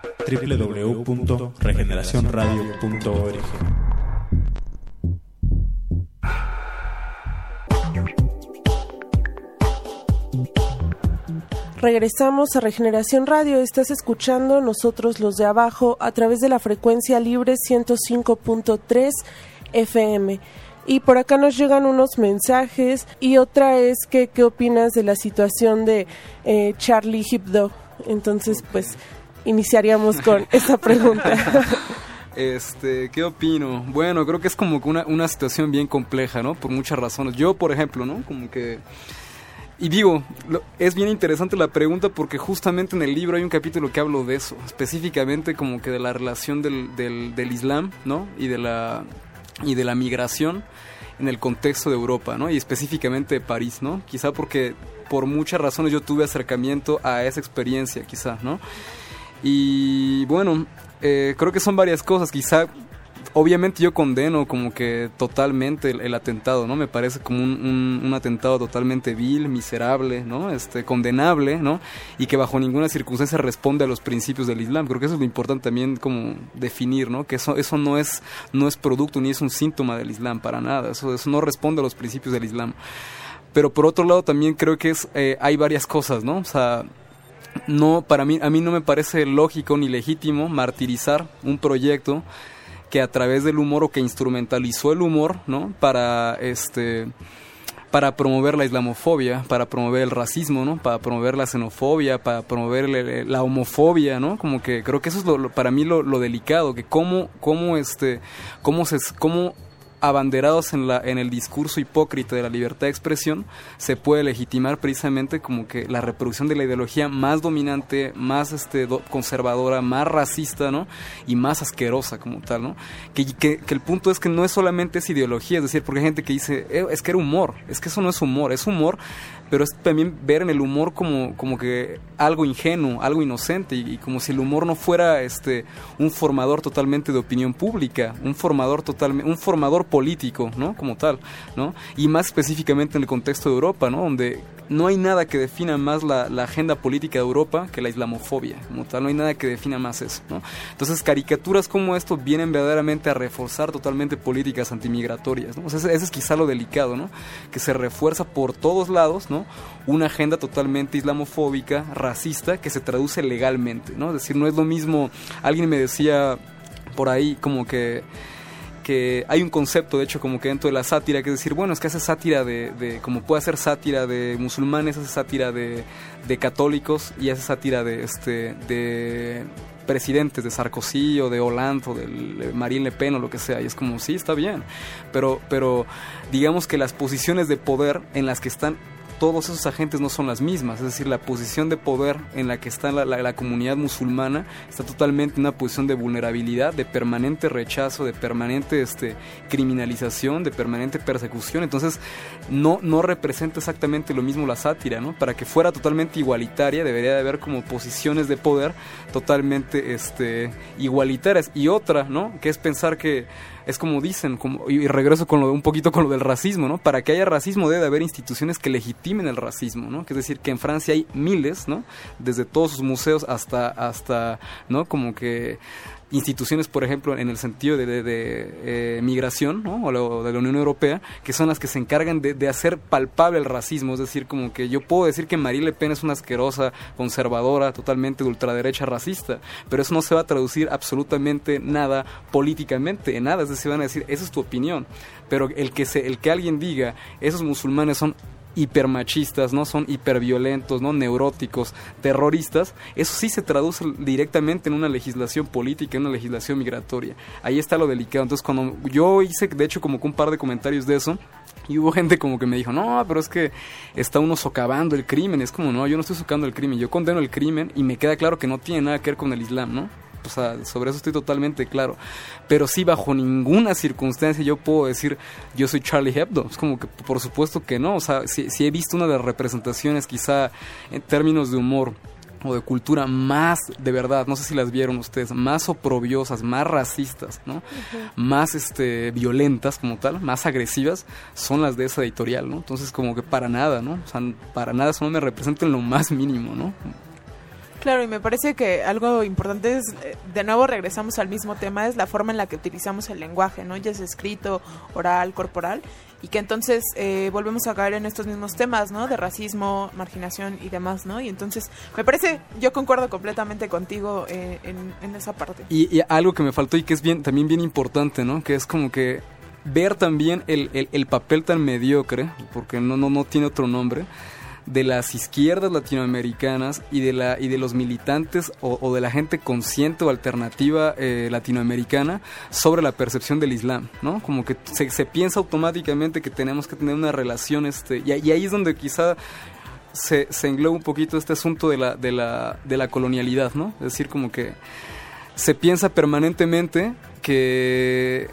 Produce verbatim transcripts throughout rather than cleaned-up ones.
doble u doble u doble u punto regeneración radio punto org. Regresamos a Regeneración Radio. Estás escuchando Nosotros los de Abajo a través de la frecuencia libre ciento cinco punto tres F M. Y por acá nos llegan unos mensajes y otra es que qué opinas de la situación de eh, Charlie Hebdo. Entonces, pues, iniciaríamos con esta pregunta. Este, ¿qué opino? Bueno, creo que es como una, una situación bien compleja, ¿no? Por muchas razones. Yo, por ejemplo, ¿no? Como que... Y digo, lo, es bien interesante la pregunta porque justamente en el libro hay un capítulo que hablo de eso, específicamente como que de la relación del, del, del Islam, ¿no? Y de la y de la migración en el contexto de Europa, ¿no? Y específicamente de París, ¿no? Quizá porque por muchas razones yo tuve acercamiento a esa experiencia, quizá, ¿no? Y bueno, eh, creo que son varias cosas, quizá... Obviamente yo condeno como que totalmente el, el atentado, ¿no? Me parece como un, un, un atentado totalmente vil, miserable, ¿no? Este, condenable, ¿no? Y que bajo ninguna circunstancia responde a los principios del Islam. Creo que eso es lo importante también como definir, ¿no? Que eso, eso no es, no es producto ni es un síntoma del Islam, para nada. Eso, eso no responde a los principios del Islam. Pero por otro lado también creo que es, eh, hay varias cosas, ¿no? O sea... No, para mí, a mí no me parece lógico ni legítimo martirizar un proyecto que a través del humor o que instrumentalizó el humor, ¿no? Para este para promover la islamofobia, para promover el racismo, ¿no? Para promover la xenofobia, para promover el, la homofobia, ¿no? Como que creo que eso es lo, lo, para mí lo, lo delicado, que cómo cómo este cómo se cómo abanderados en la en el discurso hipócrita de la libertad de expresión, se puede legitimar precisamente como que la reproducción de la ideología más dominante, más este do, conservadora, más racista, ¿no? Y más asquerosa como tal, ¿no? Que, que, que el punto es que no es solamente esa ideología, es decir, porque hay gente que dice, eh, es que era humor, es que eso no es humor, es humor, pero es también ver en el humor como, como que algo ingenuo, algo inocente, y, y como si el humor no fuera este un formador totalmente de opinión pública, un formador totalmente, un formador político, ¿no? Como tal, ¿no? Y más específicamente en el contexto de Europa, ¿no? Donde no hay nada que defina más la, la agenda política de Europa que la islamofobia, como tal, no hay nada que defina más eso, ¿no? Entonces caricaturas como esto vienen verdaderamente a reforzar totalmente políticas antimigratorias, ¿no? O sea, ese, ese es quizá lo delicado, ¿no? Que se refuerza por todos lados, ¿no? Una agenda totalmente islamofóbica, racista, que se traduce legalmente, ¿no? Es decir, no es lo mismo, alguien me decía por ahí como que que hay un concepto, de hecho, como que dentro de la sátira, que es decir, bueno, es que hace sátira de, de como puede hacer sátira de musulmanes, hace sátira de, de católicos y hace sátira de este de presidentes, de Sarkozy o de Hollande o de Marine Le Pen o lo que sea, y es como, sí, está bien, pero, pero digamos que las posiciones de poder en las que están todos esos agentes no son las mismas, es decir, la posición de poder en la que está la, la, la comunidad musulmana está totalmente en una posición de vulnerabilidad, de permanente rechazo, de permanente este, criminalización, de permanente persecución. Entonces no, no representa exactamente lo mismo la sátira, ¿no? Para que fuera totalmente igualitaria debería de haber como posiciones de poder totalmente este, igualitarias. Y otra, ¿no? Que es pensar que es como dicen, como, y regreso con lo, un poquito con lo del racismo, ¿no? Para que haya racismo debe haber instituciones que legitimen el racismo, ¿no? Que es decir, que en Francia hay miles, ¿no? Desde todos sus museos hasta, hasta ¿no? Como que instituciones, por ejemplo, en el sentido de, de, de eh, migración, ¿no? O lo, de la Unión Europea, que son las que se encargan de, de hacer palpable el racismo. Es decir, como que yo puedo decir que Marine Le Pen es una asquerosa, conservadora, totalmente de ultraderecha, racista, pero eso no se va a traducir absolutamente nada políticamente, en nada. Es decir, van a decir, esa es tu opinión, pero el que, se, el que alguien diga, esos musulmanes son hipermachistas, ¿no? Son hiperviolentos, ¿no? Neuróticos, terroristas, eso sí se traduce directamente en una legislación política, en una legislación migratoria. Ahí está lo delicado. Entonces, cuando yo hice, de hecho, como que un par de comentarios de eso, y hubo gente como que me dijo, no, pero es que está uno socavando el crimen. Es como, no, yo no estoy socavando el crimen, yo condeno el crimen y me queda claro que no tiene nada que ver con el Islam, ¿no? O sea, sobre eso estoy totalmente claro. Pero sí, bajo ninguna circunstancia yo puedo decir, yo soy Charlie Hebdo. Es como que, por supuesto que no. O sea, si, si he visto una de las representaciones, quizá en términos de humor o de cultura más, de verdad, no sé si las vieron ustedes, más oprobiosas, más racistas, ¿no? Uh-huh. Más este, violentas como tal, más agresivas, son las de esa editorial, ¿no? Entonces, como que para nada, ¿no? O sea, para nada eso no me representa en lo más mínimo, ¿no? Claro, y me parece que algo importante es, de nuevo regresamos al mismo tema, es la forma en la que utilizamos el lenguaje, ¿no? Ya es escrito, oral, corporal, y que entonces eh, volvemos a caer en estos mismos temas, ¿no? De racismo, marginación y demás, ¿no? Y entonces, me parece, yo concuerdo completamente contigo eh, en, en esa parte. Y, y algo que me faltó y que es bien también bien importante, ¿no? Que es como que ver también el, el, el papel tan mediocre, porque no, no, no tiene otro nombre, de las izquierdas latinoamericanas y de la y de los militantes o, o de la gente consciente o alternativa eh, latinoamericana sobre la percepción del Islam, ¿no? Como que se, se piensa automáticamente que tenemos que tener una relación, este y, y ahí es donde quizá se, se engloba un poquito este asunto de la de la de la colonialidad, ¿no? Es decir, como que se piensa permanentemente que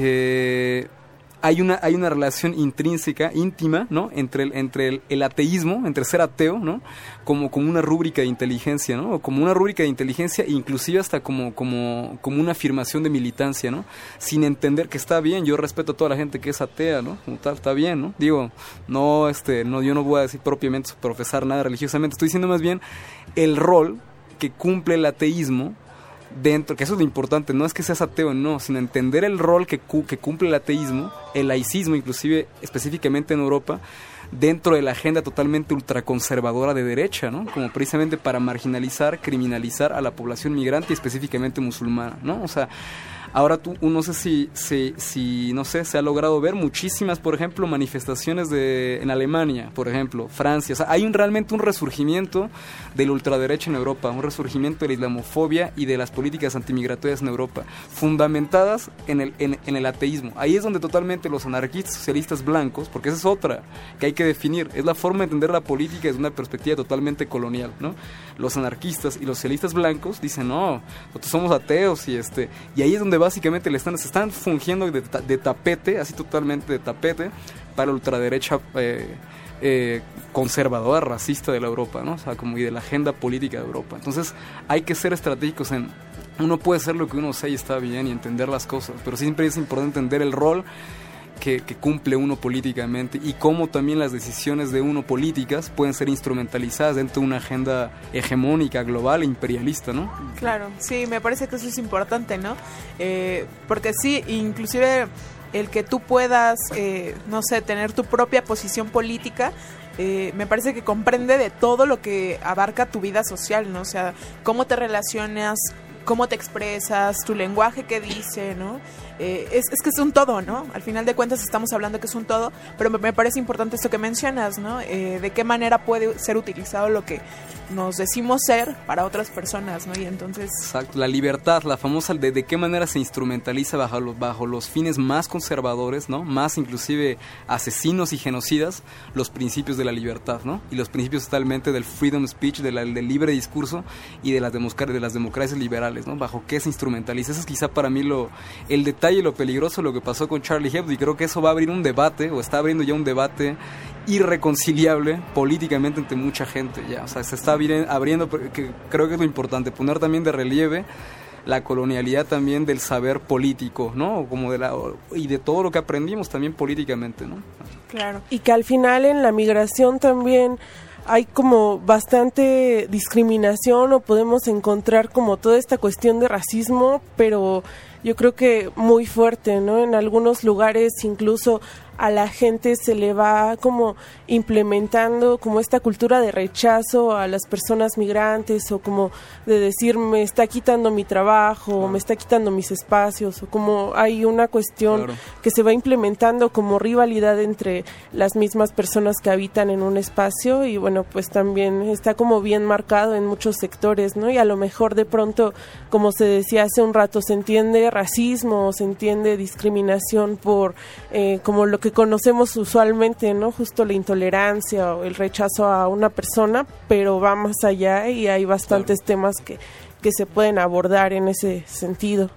que hay una hay una relación intrínseca, íntima, ¿no? Entre el entre el, el ateísmo, entre ser ateo, ¿no? Como como una rúbrica de inteligencia, ¿no? O como una rúbrica de inteligencia, inclusive hasta como como como una afirmación de militancia, ¿no? Sin entender que está bien, yo respeto a toda la gente que es atea, ¿no? Como tal, está bien, ¿no? Digo, no este no yo no voy a decir propiamente profesar nada religiosamente, estoy diciendo más bien el rol que cumple el ateísmo dentro, que eso es lo importante, no es que seas ateo, no, sino entender el rol que, cu- que cumple el ateísmo, el laicismo, inclusive específicamente en Europa, dentro de la agenda totalmente ultraconservadora de derecha, ¿no? Como precisamente para marginalizar, criminalizar a la población migrante y específicamente musulmana, ¿no? O sea, ahora tú, no sé si, si, si, no sé, se ha logrado ver muchísimas, por ejemplo, manifestaciones de en Alemania, por ejemplo, Francia. O sea, hay un, realmente un resurgimiento de la ultraderecha en Europa, un resurgimiento de la islamofobia y de las políticas antimigratorias en Europa, fundamentadas en el, en, en el ateísmo. Ahí es donde totalmente los anarquistas socialistas blancos, porque esa es otra que hay que definir, es la forma de entender la política desde una perspectiva totalmente colonial, ¿no? Los anarquistas y los socialistas blancos dicen, no, nosotros somos ateos y este y ahí es donde básicamente le están, se están fungiendo de, de tapete, así totalmente de tapete, para la ultraderecha eh, eh, conservadora, racista de la Europa, ¿no? O sea, como y de la agenda política de Europa. Entonces, hay que ser estratégicos en, uno puede ser lo que uno sea y está bien y entender las cosas, pero siempre es importante entender el rol que, que cumple uno políticamente y cómo también las decisiones de uno políticas pueden ser instrumentalizadas dentro de una agenda hegemónica, global e imperialista, ¿no? Claro, sí, me parece que eso es importante, ¿no? Eh, porque sí, inclusive el que tú puedas, eh, no sé, tener tu propia posición política, eh, me parece que comprende de todo lo que abarca tu vida social, ¿no? O sea, cómo te relacionas, cómo te expresas, tu lenguaje que dice, ¿no? Eh, es, es que es un todo, ¿no? Al final de cuentas estamos hablando que es un todo, pero me, me parece importante esto que mencionas, ¿no? Eh, de qué manera puede ser utilizado lo que nos decimos ser para otras personas, ¿no? Y entonces... Exacto, la libertad, la famosa, de, de qué manera se instrumentaliza bajo los, bajo los fines más conservadores, ¿no? Más inclusive asesinos y genocidas, los principios de la libertad, ¿no? Y los principios totalmente del freedom speech, de la, del libre discurso y de las, democracias, de las democracias liberales, ¿no? Bajo qué se instrumentaliza. Eso es quizá para mí lo, el detalle y lo peligroso, lo que pasó con Charlie Hebdo, y creo que eso va a abrir un debate, o está abriendo ya un debate irreconciliable políticamente entre mucha gente ya, o sea, se está abriendo, que creo que es lo importante, poner también de relieve la colonialidad también del saber político, ¿no? Como de la, y de todo lo que aprendimos también políticamente, ¿no? Claro. Y que al final en la migración también hay como bastante discriminación, o podemos encontrar como toda esta cuestión de racismo, pero yo creo que muy fuerte, ¿no? En algunos lugares incluso a la gente se le va como implementando como esta cultura de rechazo a las personas migrantes, o como de decir me está quitando mi trabajo, claro, o me está quitando mis espacios, o como hay una cuestión, claro, que se va implementando como rivalidad entre las mismas personas que habitan en un espacio, y bueno, pues también está como bien marcado en muchos sectores, ¿no? Y a lo mejor de pronto, como se decía hace un rato, se entiende racismo, se entiende discriminación por eh, como lo que conocemos usualmente, ¿no? Justo la intolerancia o el rechazo a una persona, pero va más allá y hay bastantes, claro, temas que, que se pueden abordar en ese sentido.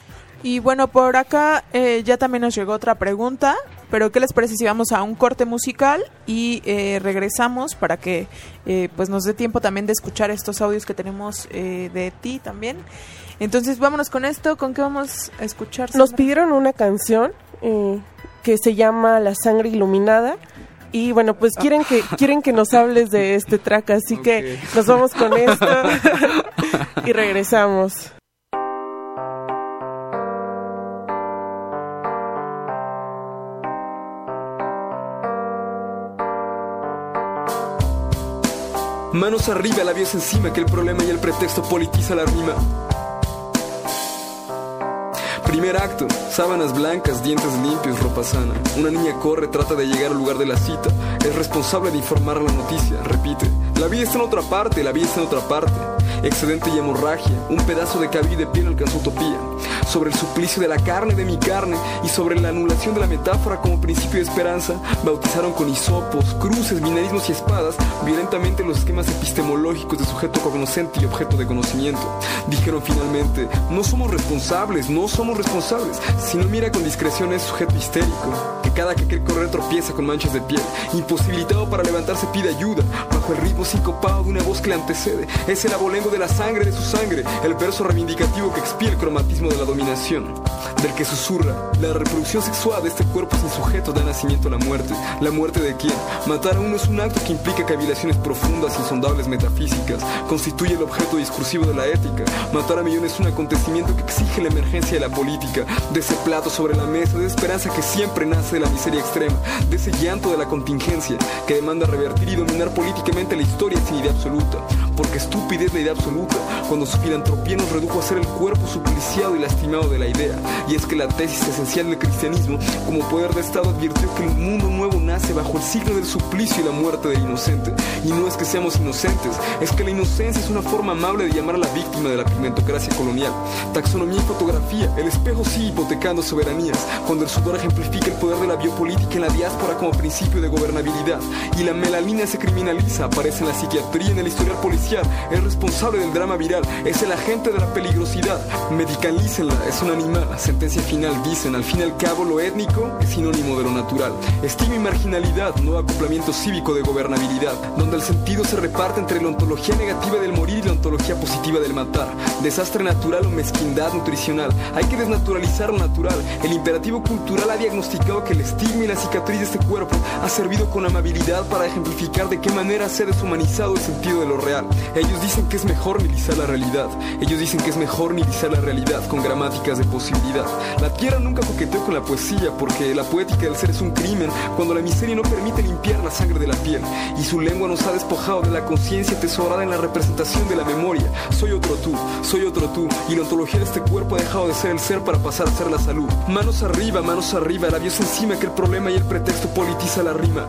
Y bueno, por acá eh, ya también nos llegó otra pregunta, pero ¿qué les parece si vamos a un corte musical y eh, regresamos para que eh, pues nos dé tiempo también de escuchar estos audios que tenemos eh, de ti también? Entonces vámonos con esto. ¿Con qué vamos a escuchar, Sandra? Nos pidieron una canción eh, que se llama La Sangre Iluminada, Y bueno, pues quieren que quieren que nos hables de este track, así okay. que nos vamos con esto y regresamos. Manos arriba, labios encima, que el problema y el pretexto politiza la rima. Primer acto, sábanas blancas, dientes limpios, ropa sana. Una niña corre, trata de llegar al lugar de la cita. Es responsable de informar a la noticia, repite. La vida está en otra parte, la vida está en otra parte. Excedente y hemorragia, un pedazo de cabello de piel alcanzó utopía. Sobre el suplicio de la carne de mi carne y sobre la anulación de la metáfora como principio de esperanza, bautizaron con hisopos, cruces, binarismos y espadas violentamente los esquemas epistemológicos de sujeto cognoscente y objeto de conocimiento. Dijeron finalmente, no somos responsables, no somos responsables. Si no mira con discreción es sujeto histérico, que cada que quiere correr tropieza con manchas de piel. Imposibilitado para levantarse pide ayuda, bajo el ritmo sincopado de una voz que le antecede. Es el abolengo de la sangre de su sangre, el verso reivindicativo que expía el cromatismo de la dominación, del que susurra. La reproducción sexual de este cuerpo sin sujeto da nacimiento a la muerte. ¿La muerte de quién? Matar a uno es un acto que implica cavilaciones profundas, insondables, metafísicas. Constituye el objeto discursivo de la ética. Matar a millones es un acontecimiento que exige la emergencia de la política, de ese plato sobre la mesa, de esperanza que siempre nace de la miseria extrema, de ese llanto de la contingencia que demanda revertir y dominar políticamente la historia sin idea absoluta. Porque estúpida es la idea absoluta, cuando su filantropía nos redujo a ser el cuerpo supliciado y lastimado de la idea. Y es que la tesis esencial del cristianismo, como poder de Estado, advirtió que el mundo nuevo nace bajo el signo del suplicio y la muerte del inocente. Y no es que seamos inocentes, es que la inocencia es una forma amable de llamar a la víctima de la pigmentocracia colonial. Taxonomía y fotografía, el espejo sigue hipotecando soberanías, cuando el sudor ejemplifica el poder de la biopolítica en la diáspora como principio de gobernabilidad. Y la melanina se criminaliza, aparece en la psiquiatría, en el historial policial. Es responsable del drama viral, es el agente de la peligrosidad. Medicalícenla, es un animal. Sentencia final, dicen, al fin y al cabo lo étnico es sinónimo de lo natural. Estima y marginalidad, nuevo acoplamiento cívico de gobernabilidad, donde el sentido se reparte entre la ontología negativa del morir y la ontología positiva del matar. Desastre natural o mezquindad nutricional, hay que desnaturalizar lo natural. El imperativo cultural ha diagnosticado que el estigma y la cicatriz de este cuerpo ha servido con amabilidad para ejemplificar de qué manera se ha deshumanizado el sentido de lo real. Ellos dicen que es mejor nihilizar la realidad. Ellos dicen que es mejor nihilizar la realidad con gramáticas de posibilidad. La tierra nunca coqueteó con la poesía, porque la poética del ser es un crimen cuando la miseria no permite limpiar la sangre de la piel. Y su lengua nos ha despojado de la conciencia atesorada en la representación de la memoria. Soy otro tú, soy otro tú. Y la ontología de este cuerpo ha dejado de ser el ser para pasar a ser la salud. Manos arriba, manos arriba, labios encima, que el problema y el pretexto politiza la rima.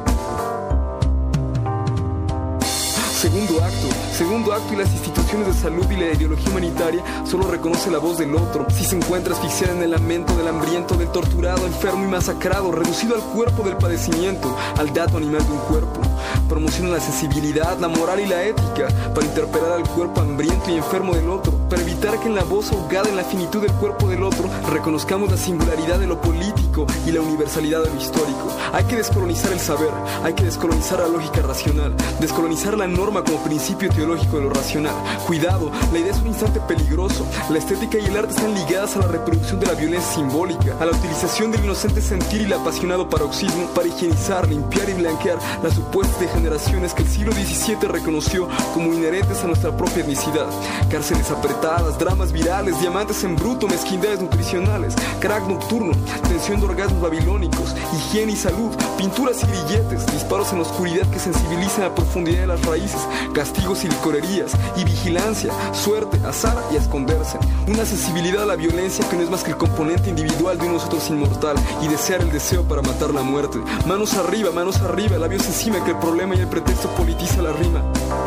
Segundo acto, segundo acto y las instituciones de salud y la ideología humanitaria solo reconoce la voz del otro. Si se encuentra asfixiada en el lamento del hambriento, del torturado, enfermo y masacrado, reducido al cuerpo del padecimiento, al dato animal de un cuerpo. Promociona la sensibilidad, la moral y la ética para interpelar al cuerpo hambriento y enfermo del otro, para evitar que en la voz ahogada en la finitud del cuerpo del otro reconozcamos la singularidad de lo político y la universalidad de lo histórico. Hay que descolonizar el saber, hay que descolonizar la lógica racional, descolonizar la norma como principio teológico de lo racional. Cuidado, la idea es un instante peligroso. La estética y el arte están ligadas a la reproducción de la violencia simbólica, a la utilización del inocente sentir y el apasionado paroxismo para higienizar, limpiar y blanquear las supuestas degeneraciones que el siglo diecisiete reconoció como inherentes a nuestra propia etnicidad. Cárceles apretadas, dramas virales, diamantes en bruto, mezquindades nutricionales, crack nocturno, tensión de orgasmos babilónicos, higiene y salud, pinturas y grilletes, disparos en la oscuridad que sensibilizan a profundidad de las raíces, castigos y licorerías, y vigilancia, suerte, azar y a esconderse. Una sensibilidad a la violencia que no es más que el componente individual de un nosotros inmortal, y desear el deseo para matar la muerte. Manos arriba, manos arriba, labios encima, que el problema y el pretexto politiza la rima.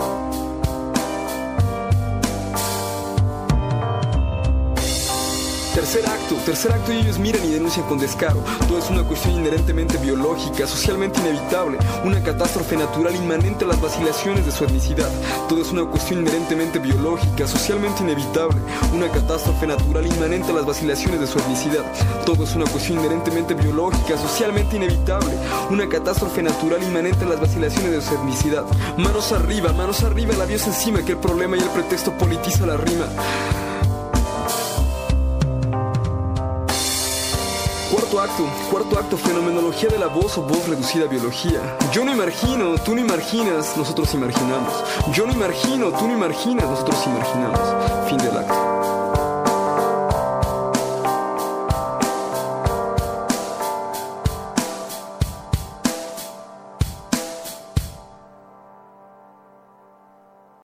Tercer acto, tercer acto y ellos miran y denuncian con descaro. Todo es una cuestión inherentemente biológica, socialmente inevitable, una catástrofe natural inmanente a las vacilaciones de su etnicidad. Todo es una cuestión inherentemente biológica, socialmente inevitable, una catástrofe natural inmanente a las vacilaciones de su etnicidad. Todo es una cuestión inherentemente biológica, socialmente inevitable, una catástrofe natural inmanente a las vacilaciones de su etnicidad. Manos arriba, manos arriba, labios encima, que el problema y el pretexto politiza la rima. Cuarto acto, cuarto acto, fenomenología de la voz o voz reducida a biología. Yo no imagino, tú no imaginas, nosotros imaginamos. Yo no imagino, tú no imaginas, nosotros imaginamos. Fin del acto.